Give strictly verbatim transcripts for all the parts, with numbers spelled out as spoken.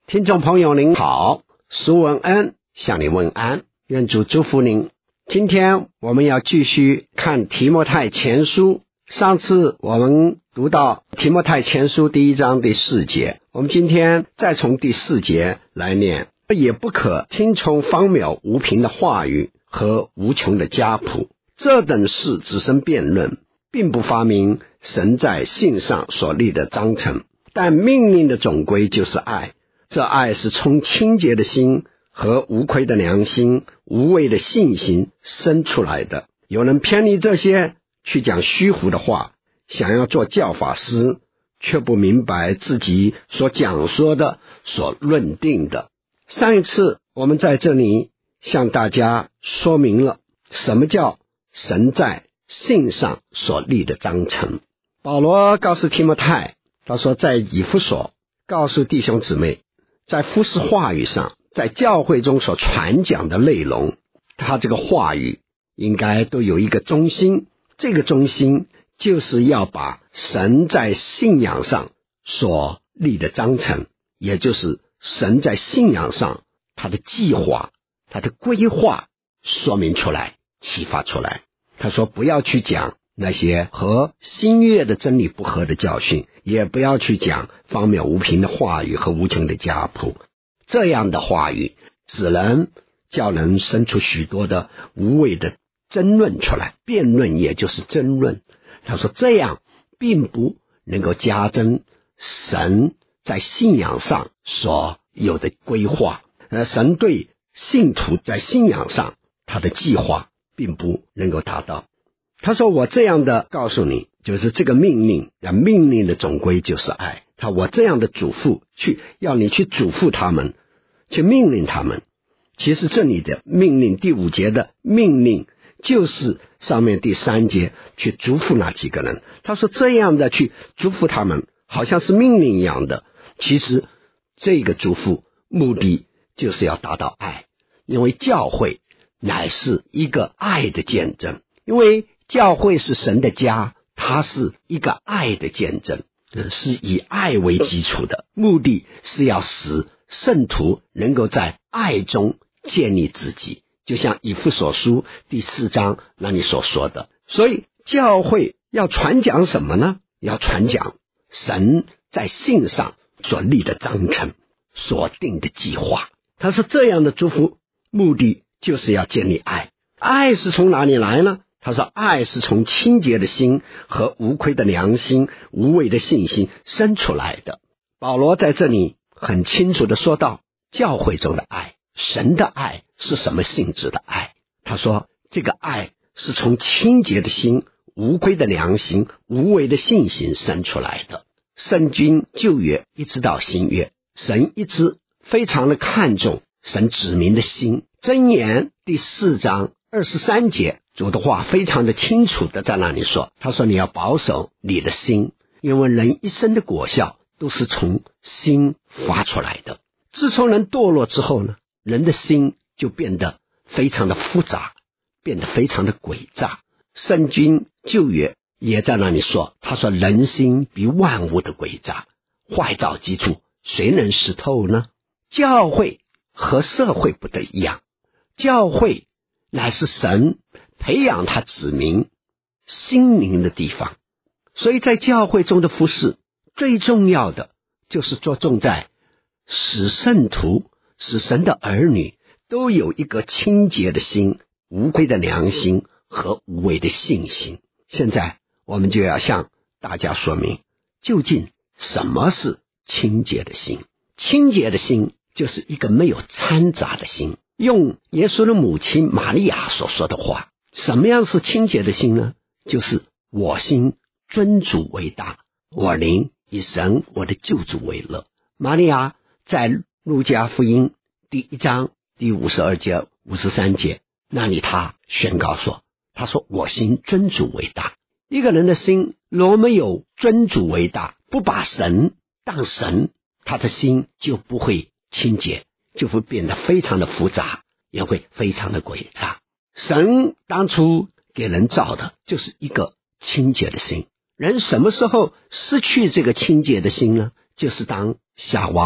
听众朋友您好，苏文恩向你问安，愿主祝福您。今天我们要继续看提摩太前书，上次我们读到提摩太前书第一章第四节，我们今天再从第四节来念。也不可听从荒渺无凭的话语和无穷的家谱，这等事只生辩论，并不发明神在信上所立的章程。但命令的总归就是爱，这爱是从清洁的心和无亏的良心、无畏的信心生出来的。有人偏离这些，去讲虚浮的话，想要做教法师，却不明白自己所讲说的、所论定的。上一次我们在这里向大家说明了什么叫神在信上所立的章程。保罗告诉提摩太，他说在以弗所告诉弟兄姊妹，在服事话语上，在教会中所传讲的内容，他这个话语应该都有一个中心，这个中心就是要把神在信仰上所立的章程，也就是神在信仰上他的计划、他的规划说明出来、启发出来。他说不要去讲那些和新约的真理不合的教训，也不要去讲荒谬无凭的话语和无穷的家谱，这样的话语只能叫人生出许多的无谓的争论出来，辩论也就是争论。他说这样并不能够加增神在信仰上所有的规划，呃，神对信徒在信仰上他的计划并不能够达到。他说我这样的告诉你，就是这个命令，命令的总归就是爱。他我这样的嘱咐，去要你去嘱咐他们，去命令他们。其实这里的命令，第五节的命令就是上面第三节去嘱咐那几个人。他说这样的去嘱咐他们，好像是命令一样的，其实这个嘱咐目的就是要达到爱，因为教会乃是一个爱的见证，因为教会是神的家，它是一个爱的见证，是以爱为基础的，目的是要使圣徒能够在爱中建立自己，就像以弗所书第四章那里所说的。所以教会要传讲什么呢？要传讲神在信上所立的章程，所定的计划。他说这样的祝福目的就是要建立爱。爱是从哪里来呢？他说爱是从清洁的心和无亏的良心、无畏的信心生出来的。保罗在这里很清楚地说到教会中的爱，神的爱是什么性质的爱。他说这个爱是从清洁的心、无亏的良心、无畏的信心生出来的。圣经旧约一直到新约，神一直非常的看重神指明的心。箴言第四章二十三节，主的话非常的清楚的在那里说，他说你要保守你的心，因为人一生的果效都是从心发出来的。自从人堕落之后呢，人的心就变得非常的复杂，变得非常的诡诈。圣经旧约也在那里说，他说人心比万物的诡诈，坏造基础，谁能识透呢？教会和社会不得一样，教会乃是神培养他子民心灵的地方，所以在教会中的服事最重要的就是着重在使圣徒、使神的儿女都有一个清洁的心、无愧的良心和无畏的信心。现在我们就要向大家说明，究竟什么是清洁的心。清洁的心就是一个没有掺杂的心。用耶稣的母亲玛利亚所说的话，什么样是清洁的心呢？就是我心尊主为大，我灵以神我的救主为乐。玛利亚在路加福音第一章第五十二节、五十三节那里，他宣告说，他说我心尊主为大。一个人的心若没有尊主为大，不把神当神，他的心就不会清洁，就会变得非常的复杂，也会非常的诡诈。神当初给人造的就是一个清洁的心，人什么时候失去这个清洁的心呢？就是当夏娃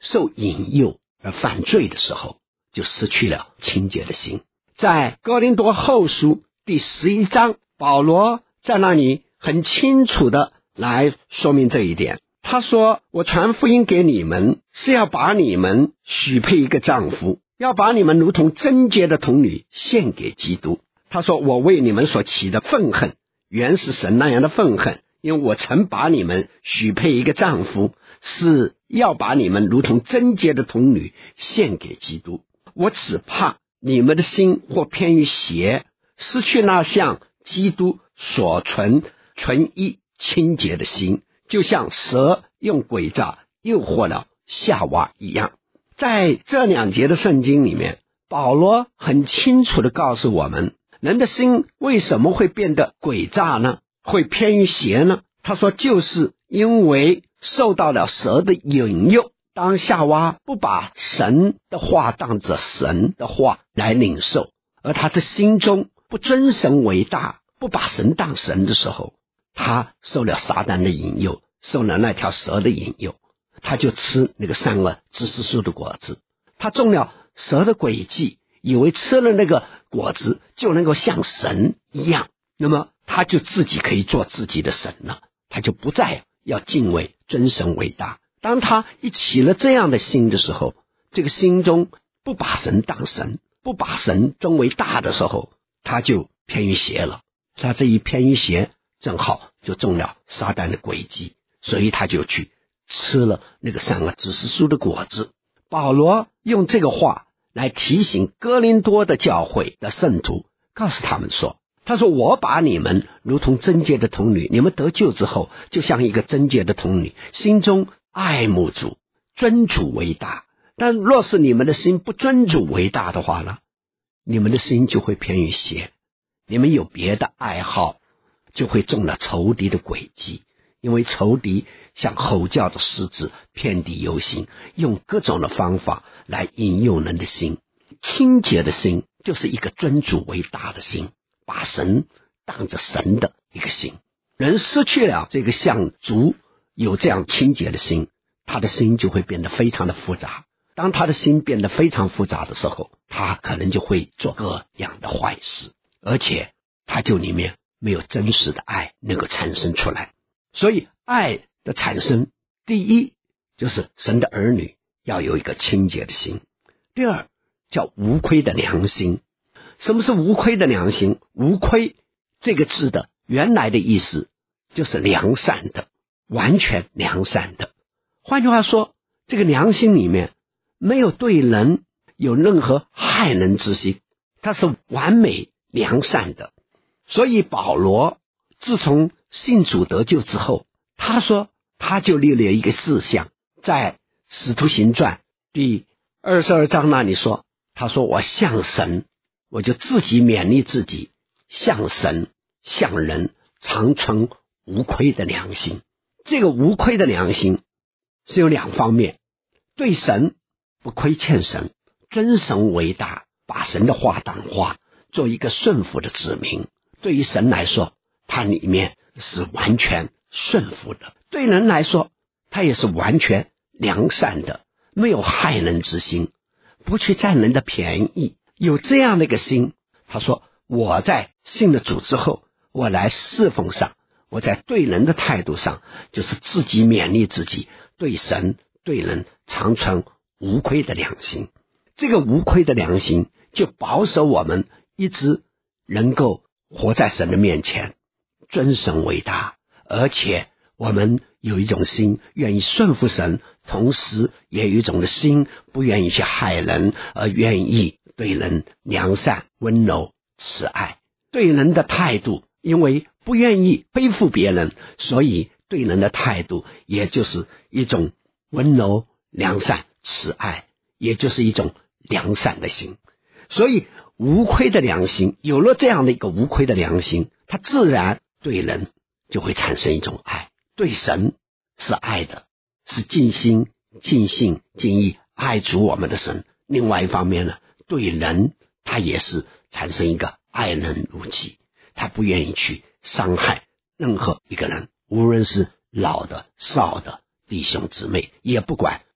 受引诱而犯罪的时候，就失去了清洁的心。在哥林多后书第十一章，保罗在那里很清楚的来说明这一点。他说，我传福音给你们，是要把你们许配一个丈夫，要把你们如同贞洁的童女献给基督。他说，我为你们所起的愤恨，原是神那样的愤恨，因为我曾把你们许配一个丈夫，是要把你们如同贞洁的童女献给基督。我只怕你们的心或偏于邪，失去那像基督所存纯一清洁的心，就像蛇用诡诈诱惑了夏娃一样。在这两节的圣经里面，保罗很清楚地告诉我们，人的心为什么会变得诡诈呢？会偏于邪呢？他说，就是因为受到了蛇的引诱。当夏娃不把神的话当着神的话来领受，而他的心中不尊神为大，不把神当神的时候，他受了撒旦的引诱，受了那条蛇的引诱，他就吃那个善恶知识树的果子。他中了蛇的诡计，以为吃了那个果子就能够像神一样，那么他就自己可以做自己的神了，他就不再要敬畏尊神为大。当他一起了这样的心的时候，这个心中不把神当神，不把神尊为大的时候，他就偏于邪了。他这一偏于邪，正好就中了撒旦的诡计，所以他就去吃了那个善恶知识树的果子。保罗用这个话来提醒哥林多的教会的圣徒，告诉他们说，他说，我把你们如同贞洁的童女，你们得救之后就像一个贞洁的童女，心中爱慕主，尊主为大。但若是你们的心不尊主为大的话呢，你们的心就会偏于邪，你们有别的爱好，就会中了仇敌的诡计。因为仇敌像吼叫的狮子，遍地游行，用各种的方法来引诱人的心。清洁的心就是一个尊主为大的心，把神当着神的一个心。人失去了这个像主有这样清洁的心，他的心就会变得非常的复杂。当他的心变得非常复杂的时候，他可能就会做各样的坏事，而且他就里面没有真实的爱能够产生出来。所以爱的产生，第一就是神的儿女要有一个清洁的心，第二叫无亏的良心。什么是无亏的良心？无亏这个字的原来的意思就是良善的，完全良善的。换句话说，这个良心里面没有对人有任何害人之心，它是完美良善的。所以保罗自从信主得救之后，他说他就立了一个志向，在使徒行传第二十二章那里说，他说我向神，我就自己勉励自己，向神向人常存无亏的良心。这个无亏的良心是有两方面，对神不亏欠神，尊神为大，把神的话当话，做一个顺服的子民。对于神来说，它里面是完全顺服的，对人来说它也是完全良善的，没有害人之心，不去占人的便宜。有这样的一个心，他说我在信了主之后，我来侍奉上，我在对人的态度上，就是自己勉励自己，对神对人常存无亏的良心。这个无亏的良心就保守我们一直能够活在神的面前，尊神为大，而且我们有一种心愿意顺服神，同时也有一种的心不愿意去害人，而愿意对人良善温柔慈爱。对人的态度，因为不愿意背负别人，所以对人的态度也就是一种温柔良善慈爱，也就是一种良善的心。所以无亏的良心，有了这样的一个无亏的良心，他自然对人就会产生一种爱。对神是爱的，是尽心尽性尽意爱主我们的神。另外一方面呢，对人他也是产生一个爱人如己，他不愿意去伤害任何一个人，无论是老的少的弟兄姊妹，也不管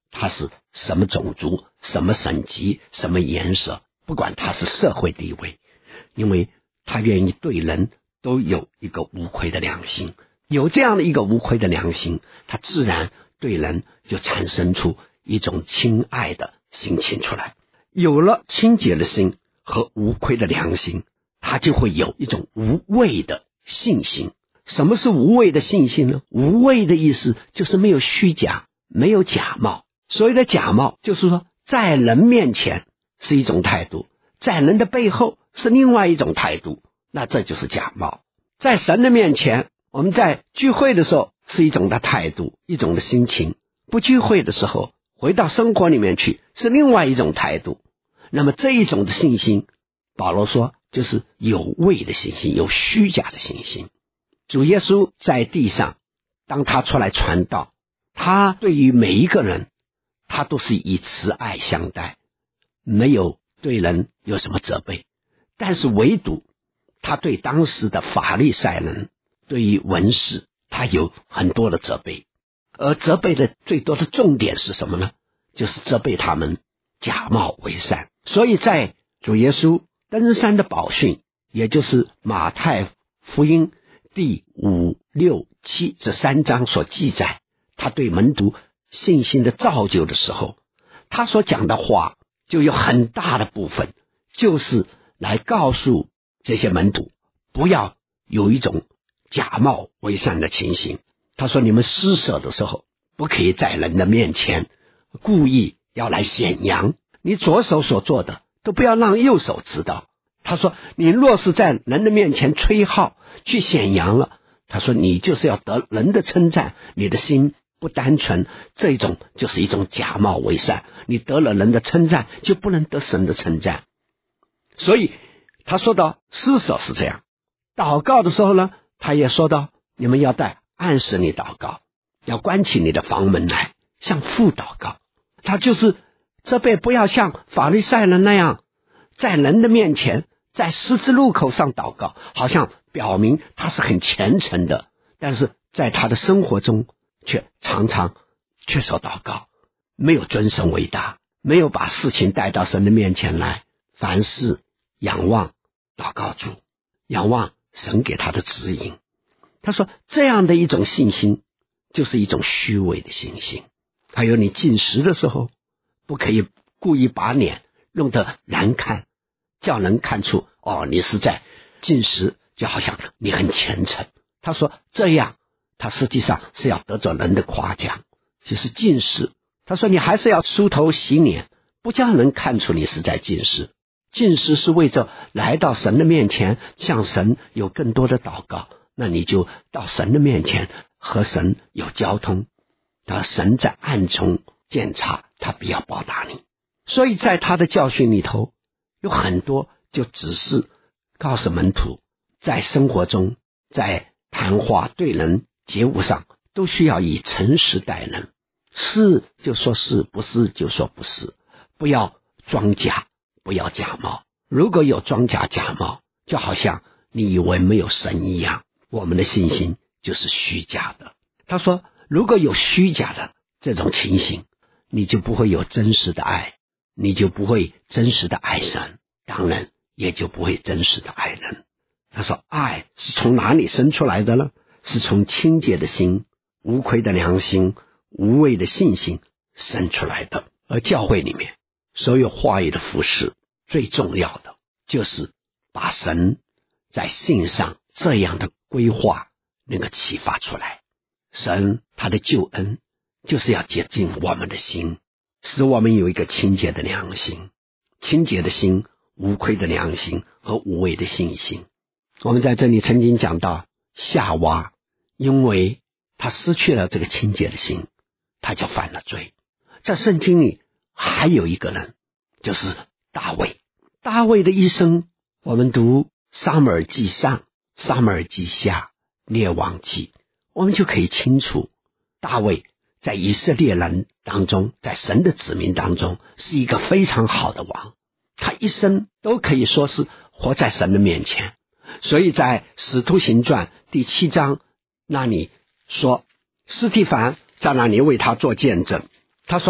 他是什么种族、什么省级、什么颜色，不管他是社会地位，因为他愿意对人都有一个无愧的良心。有这样的一个无愧的良心，他自然对人就产生出一种亲爱的心情出来。有了清洁的心和无愧的良心，他就会有一种无畏的信心。什么是无畏的信心呢？无畏的意思就是没有虚假，没有假冒。所谓的假冒，就是说在人面前是一种态度，在人的背后是另外一种态度，那这就是假冒。在神的面前，我们在聚会的时候是一种的态度，一种的心情，不聚会的时候，回到生活里面去是另外一种态度。那么这一种的信心，保罗说就是有畏的信心，有虚假的信心。主耶稣在地上，当他出来传道，他对于每一个人，他都是以慈爱相待，没有对人有什么责备。但是唯独他对当时的法利赛人，对于文士，他有很多的责备。而责备的最多的重点是什么呢？就是责备他们假冒为善。所以在主耶稣登山的宝训，也就是马太福音第五、六、七这三章所记载，他对门徒信心的造就的时候，他所讲的话就有很大的部分就是来告诉这些门徒不要有一种假冒为善的情形。他说你们施舍的时候，不可以在人的面前故意要来显扬，你左手所做的都不要让右手知道。他说你若是在人的面前吹号去显扬了，他说你就是要得人的称赞，你的心不单纯，这种就是一种假冒为善，你得了人的称赞就不能得神的称赞。所以他说到施舍是这样，祷告的时候呢，他也说到你们要在暗室里祷告，要关起你的房门来向父祷告。他就是责备不要像法利赛人那样在人的面前在十字路口上祷告，好像表明他是很虔诚的，但是在他的生活中却常常缺少祷告，没有尊神为大，没有把事情带到神的面前来，凡事仰望祷告主，仰望神给他的指引。他说这样的一种信心就是一种虚伪的信心。还有你进食的时候，不可以故意把脸弄得难看，叫人看出哦你是在进食，就好像你很虔诚。他说这样他实际上是要得着人的夸奖，就是进食。他说你还是要梳头洗脸，不叫人看出你是在进食。进食是为着来到神的面前，向神有更多的祷告，那你就到神的面前和神有交通，而神在暗中检查，他不要报答你。所以在他的教训里头有很多就只是告诉门徒，在生活中在谈话对人接物上都需要以诚实待人，是就说是，不是就说不是，不要装假，不要假冒。如果有装假假冒，就好像你以为没有神一样，我们的信心就是虚假的。他说如果有虚假的这种情形，你就不会有真实的爱，你就不会真实的爱神，当然也就不会真实的爱人。他说爱是从哪里生出来的呢？是从清洁的心、无愧的良心、无畏的信心生出来的。而教会里面所有话语的服事，最重要的就是把神在信上这样的规划能够启发出来。神他的救恩就是要洁净我们的心，使我们有一个清洁的良心，清洁的心、无愧的良心和无畏的信心。我们在这里曾经讲到夏娃，因为他失去了这个清洁的心，他就犯了罪。在圣经里还有一个人，就是大卫。大卫的一生，我们读撒母耳记上、撒母耳记下、列王记，我们就可以清楚大卫在以色列人当中，在神的子民当中是一个非常好的王，他一生都可以说是活在神的面前。所以在使徒行传第七章那里说，司提反在那里为他做见证，他说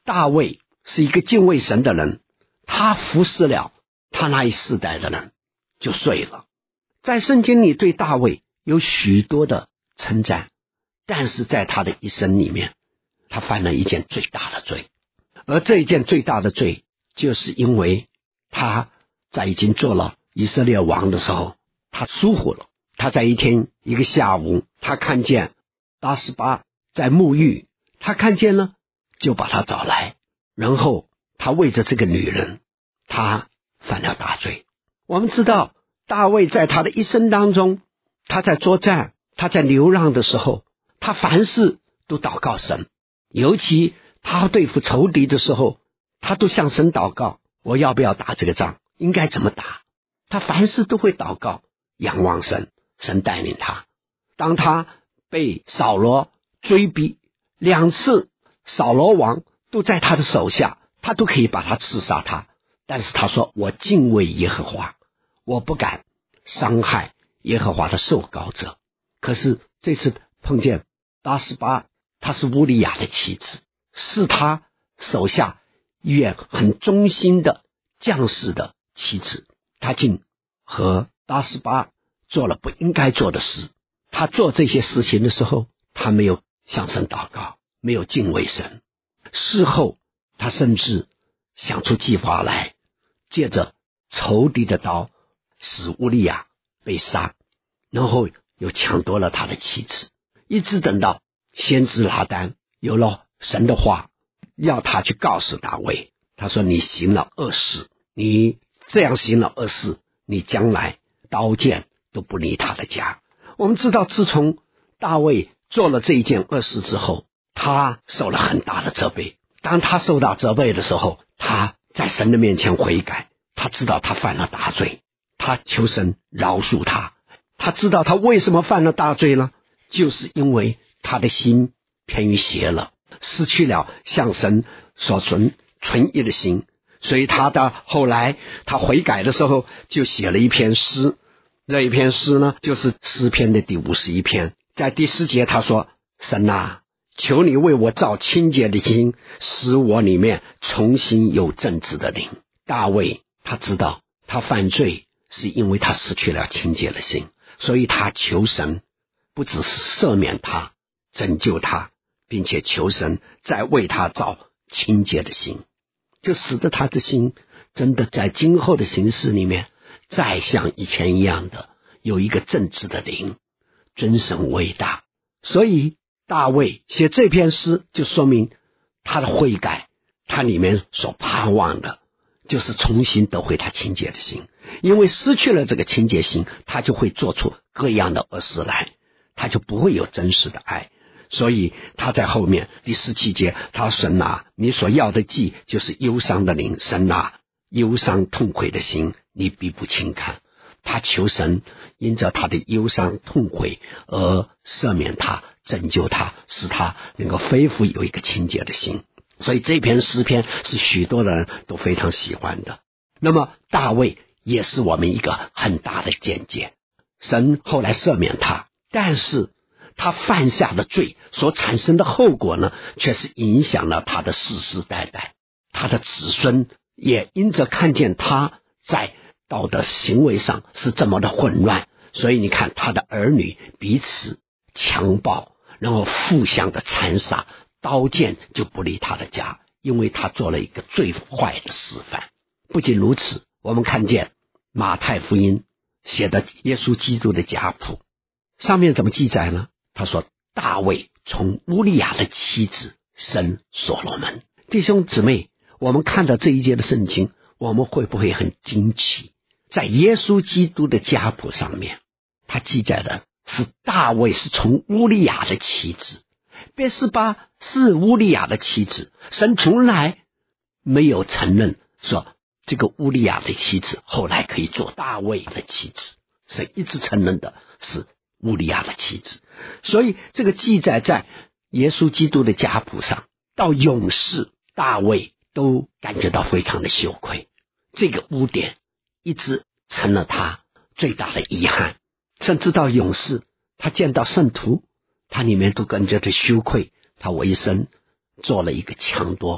大卫是一个敬畏神的人，他服侍了他那一世代的人就睡了。在圣经里对大卫有许多的称赞，但是在他的一生里面，他犯了一件最大的罪，而这一件最大的罪就是因为他在已经做了以色列王的时候，他疏忽了。他在一天一个下午，他看见八十八在沐浴，他看见了就把他找来，然后他为着这个女人，他犯了大罪。我们知道大卫在他的一生当中，他在作战，他在流浪的时候，他凡事都祷告神，尤其他对付仇敌的时候，他都向神祷告，我要不要打这个仗，应该怎么打，他凡事都会祷告，仰望神，神带领他。当他被扫罗追逼，两次扫罗王都在他的手下，他都可以把他刺杀他，但是他说我敬畏耶和华，我不敢伤害耶和华的受膏者。可是这次碰见八十八，她是乌利亚的妻子，是他手下一员很忠心的将士的妻子，他竟和八十八做了不应该做的事。他做这些事情的时候，他没有向神祷告，没有敬畏神。事后他甚至想出计划来，借着仇敌的刀使乌利亚被杀，然后又抢夺了他的妻子。一直等到先知拿单有了神的话，要他去告诉大卫，他说你行了恶事，你这样行了恶事，你将来刀剑都不离他的家。我们知道自从大卫做了这一件恶事之后，他受了很大的责备。当他受到责备的时候，他在神的面前悔改，他知道他犯了大罪，他求神饶恕他。他知道他为什么犯了大罪呢？就是因为他的心偏于邪了，失去了向神所存纯一的心。所以他到后来他悔改的时候，就写了一篇诗。这一篇诗呢，就是诗篇的第五十一篇。在第四节他说，神啊，求你为我造清洁的心，使我里面重新有正直的灵。大卫他知道他犯罪是因为他失去了清洁的心，所以他求神不只是赦免他，拯救他，并且求神再为他造清洁的心，就使得他的心真的在今后的行事里面再像以前一样的有一个正直的灵，尊神为大。所以大卫写这篇诗就说明他的悔改，他里面所盼望的就是重新得回他清洁的心。因为失去了这个清洁心，他就会做出各样的恶事来，他就不会有真实的爱。所以他在后面第十七节，他说神啊，你所要的祭就是忧伤的灵，神啊，忧伤痛悔的心你必不轻看。他求神因着他的忧伤痛悔而赦免他，拯救他，使他能够恢复有一个清洁的心。所以这篇诗篇是许多人都非常喜欢的。那么大卫也是我们一个很大的见解。神后来赦免他，但是他犯下的罪所产生的后果呢，却是影响了他的世世代代。他的子孙也因着看见他在道德行为上是这么的混乱，所以你看他的儿女彼此强暴，然后互相的残杀，刀剑就不离他的家，因为他做了一个最坏的示范。不仅如此，我们看见马太福音写的耶稣基督的家谱上面怎么记载呢？他说大卫从乌利亚的妻子生所罗门。弟兄姊妹，我们看到这一节的圣经，我们会不会很惊奇？在耶稣基督的家谱上面，他记载的是大卫是从乌利亚的妻子，别是巴是乌利亚的妻子，神从来没有承认说这个乌利亚的妻子后来可以做大卫的妻子，神一直承认的是乌利亚的妻子。所以这个记载在耶稣基督的家谱上，到永世大卫都感觉到非常的羞愧，这个污点一直成了他最大的遗憾。甚至到永世他见到圣徒，他里面都感觉到羞愧，他我一生做了一个强夺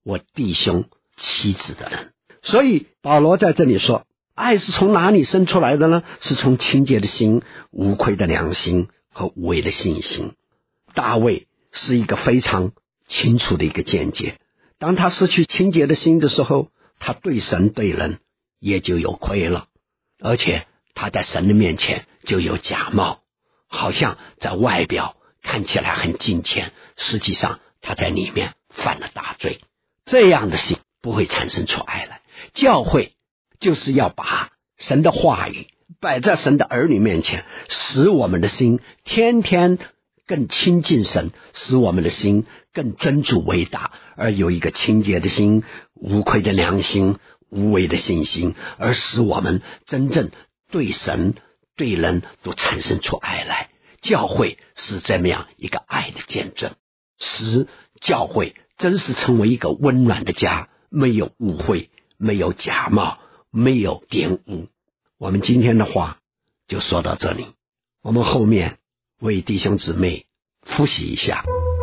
我弟兄妻子的人。所以保罗在这里说，爱是从哪里生出来的呢？是从清洁的心、无愧的良心和无畏的信心。大卫是一个非常清楚的一个见解，当他失去清洁的心的时候，他对神对人也就有亏了，而且他在神的面前就有假冒，好像在外表看起来很敬虔，实际上他在里面犯了大罪。这样的心不会产生出爱来。教会就是要把神的话语摆在神的儿女面前，使我们的心天天更亲近神，使我们的心更尊主为大，而有一个清洁的心、无愧的良心、无畏的信心，而使我们真正对神对人都产生出爱来。教会是这么样一个爱的见证，使教会真是成为一个温暖的家，没有误会，没有假冒，没有玷污。我们今天的话就说到这里，我们后面为弟兄姊妹复习一下。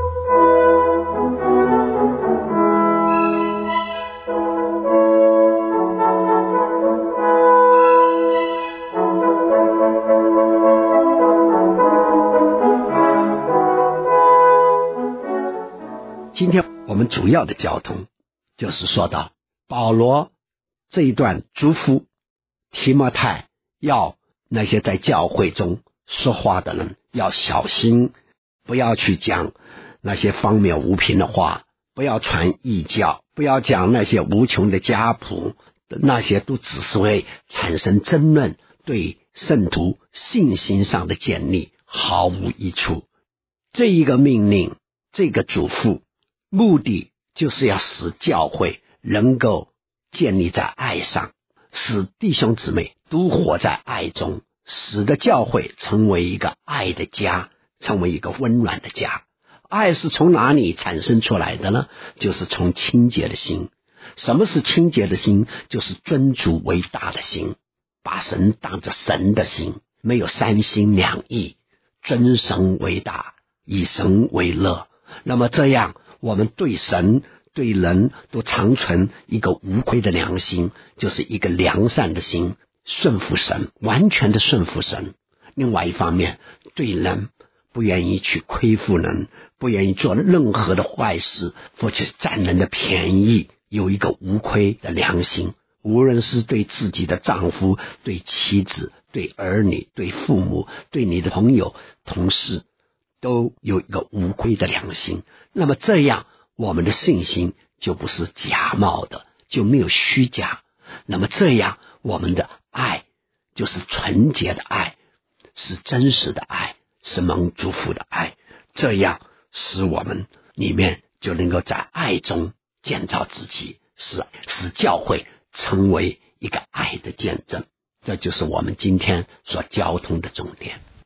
今天我们主要的交通就是说到保罗这一段嘱咐提摩太，要那些在教会中说话的人要小心，不要去讲那些荒谬无凭的话，不要传异教，不要讲那些无穷的家谱，那些都只是会产生争论，对圣徒信心上的建立毫无益处。这一个命令，这个嘱咐，目的就是要使教会能够建立在爱上，使弟兄姊妹都活在爱中，使得教会成为一个爱的家，成为一个温暖的家。爱是从哪里产生出来的呢？就是从清洁的心。什么是清洁的心？就是尊主为大的心，把神当着神的心，没有三心两意，尊神为大，以神为乐。那么这样我们对神对人都常存一个无愧的良心，就是一个良善的心，顺服神，完全的顺服神。另外一方面，对人不愿意去亏负人，不愿意做任何的坏事，或者占人的便宜，有一个无愧的良心，无论是对自己的丈夫、对妻子、对儿女、对父母、对你的朋友、同事，都有一个无愧的良心。那么这样我们的信心就不是假冒的，就没有虚假。那么这样我们的爱就是纯洁的爱，是真实的爱，是蒙祝福的爱。这样使我们里面就能够在爱中建造自己，使使教会成为一个爱的见证。这就是我们今天所交通的重点。